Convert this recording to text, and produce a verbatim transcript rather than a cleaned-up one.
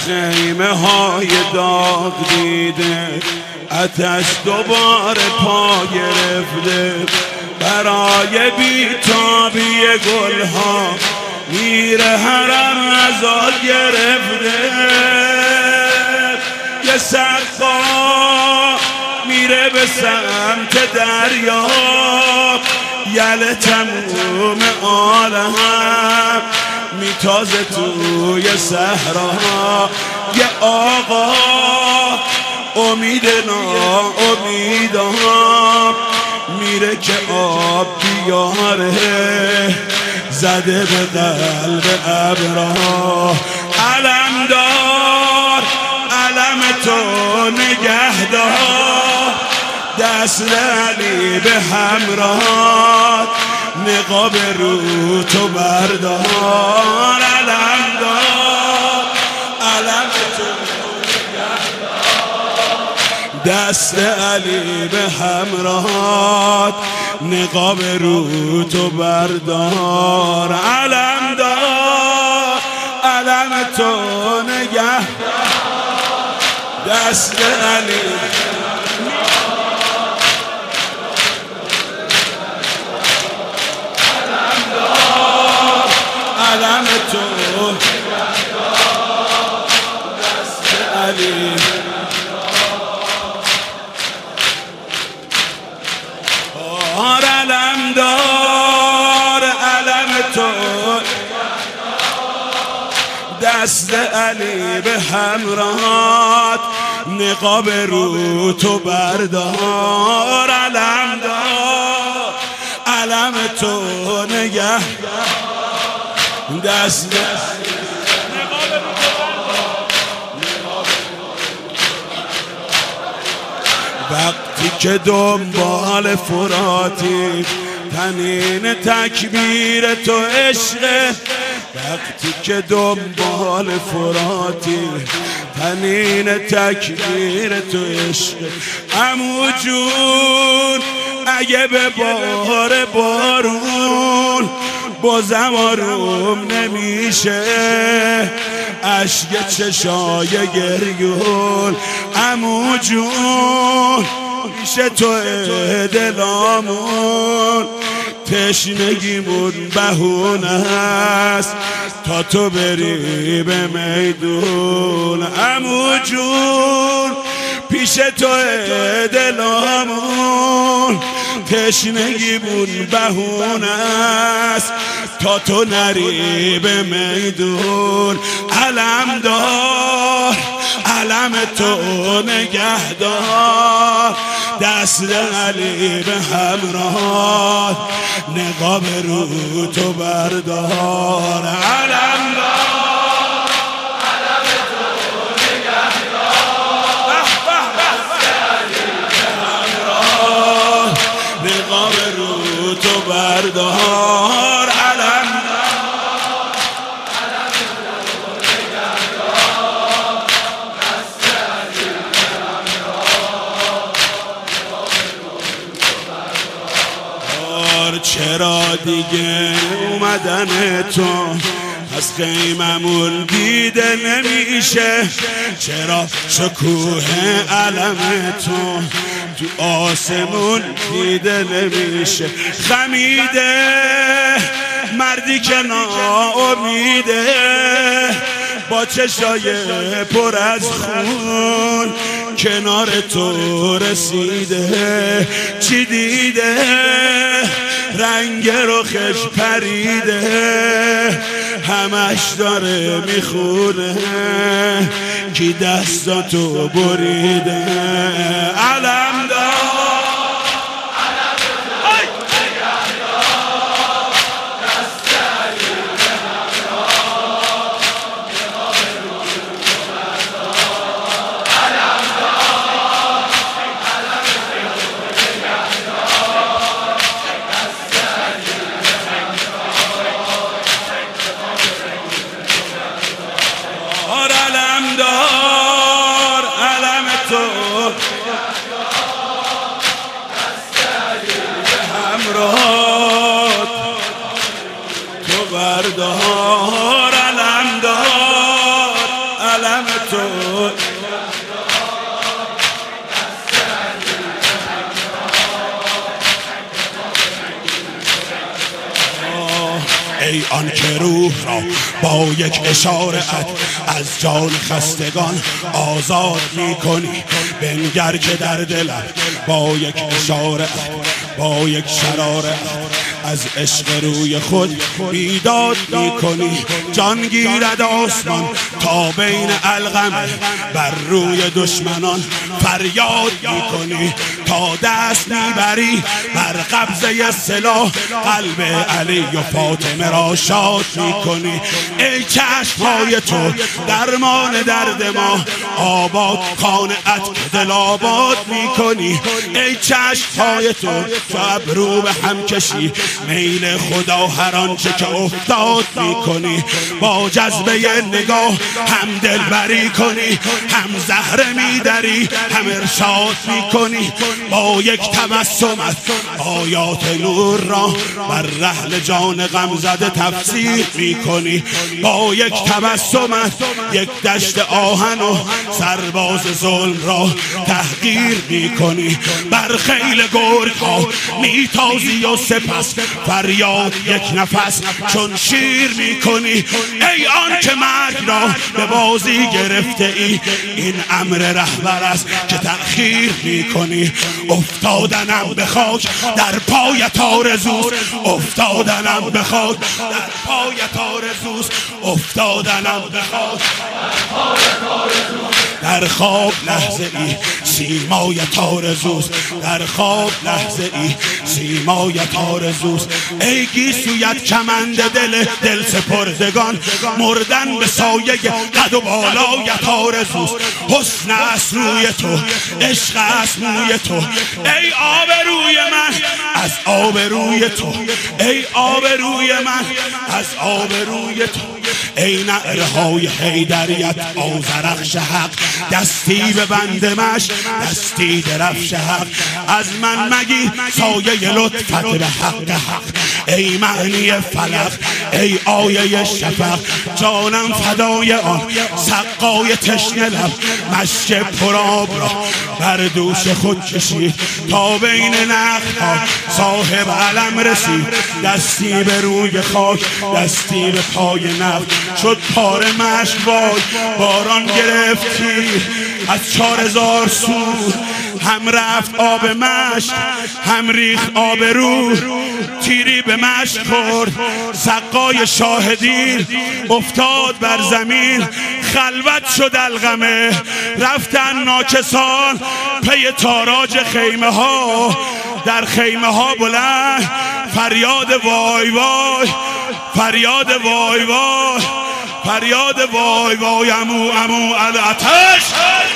خیمه های داغ دیده، آتش دوباره پا گرفته، برای بیتابی گلها میره حرم عزا گرفته. یه سقا میره به سمت دریا، یله تموم عالم میتازه توی صحرا. یه آقا امید نا امیدها میره که آب بیاره، زده به قلب ابرها. علم دار علم تو نگهدار، دست علی به همراه، نقاب رو تو بردار. علم دار علم تو نگهدار، دست علی به همراه، نقاب رو تو بردار. علم دار علم تو نگهدار، دست علی علم تو دست علی. علم دار علم تو دست علی به همراهات، نقاب رو تو بردار. علم دار علم تو نگه، دست وقتی که دنبال فراتی، تنین تکبیر تو عشقه. وقتی که دنبال فراتی، تنین تکبیر تو عشقه. عمو جون اگه به بار بارون بازم آروم نمیشه، اشک چشای گریون. عمو جون میشه تو دلامون، تشنگیمون بهونه است تا تو بری به میدون. عمو جون پیش تو دلامون، تشنگیمون بهونه است تا تو نری به میدون. علم دار علم تو نگهدار، دست علی به همراه، نقاب رو تو بردار. علم دار علم تو نگهدار، دست علی به همراه، نقاب رو تو بردار. علم چرا دیگه اومدن تو از خیممون دیده نمیشه؟ چرا شکوه علم تو تو آسمون دیده نمیشه؟ خمیده مردی که ناامیده، با چشای پر از خون کنار تو رسیده. چی دیده؟ رنگ رخش پریده، همش داره میخونه کی دستاتو بریده. علم دار علم تو همراه تو بردار. علم دار علم ای آن که روح را با یک اشارت از جان خستگان آزاد میکنی. بنگر که در دلم با یک اشارت با یک شرارت از عشق روی خود بیداد میکنی. جان گیرد آسمان تا بین القمه بر روی دشمنان فریاد میکنی. تا دست میبری بر قبضه سلاح قلب علی و فاطمه را شاد میکنی. ای چشمهای تو درمان درد ما آباد خانه‌ات دل آباد میکنی. ای چشمهای تو تو ابرو به هم کشی میل خدا هر آنچه که افتاد میکنی. با جذبه نگاه هم دلبری کنی، هم زهره میدری، هم ارشاد میکنی. با یک تبسمت آیات نور را بر رحل جان غمزده تفسیر میکنی. با یک تبسمت یک دشت آهن و سرباز ظلم را تحقیر میکنی. بر خیل گرگ ها میتازی و سپس فریاد یک نفس چون شیر میکنی. ای آن که مرگ را به بازی گرفته ای این امر رهبر است که تأخیر میکنی. افتادنم به خاک در پایت آرزوست، افتادنم به خاک در پایت آرزوست، افتادنم به خاک در خواب لحظه ای سیمایت آرزوست، در خواب لحظه ای سیمایت آرزوست. ای گیسویت کمند دل دل سپردگان مردن به سایه قد و بالایت آرزوست. حسن است روی تو، عشق است موی تو، ای آب روی من از آب روی تو، ای آب روی من از آب روی تو. ای نعرهای حیدریت آذرخش حق دستی به بند مشت دستی درفش حق. از من مگی سایه لطفت به حق حق. ای معنی فلق ای آیه شفق جانم فدای آن سقای تشنه لب. مشک پرآب را بر دوش خود کشید تا بین نخل‌ها صاحب علم رسید. دستی به روی خاک دستی به پای نخل شد پاره مشک وای. باران گرفتی از چار هزار سو هم رفت آب مشک هم ریخت آب رو. تیری به مشک خورد سقای شاهدین افتاد بر زمین خلوت شد القمه. رفتن ناکسان پی تاراج خیمه ها در خیمه ها بلند فریاد وای وای فریاد وای وای فریاد وای وای امو امو الاتش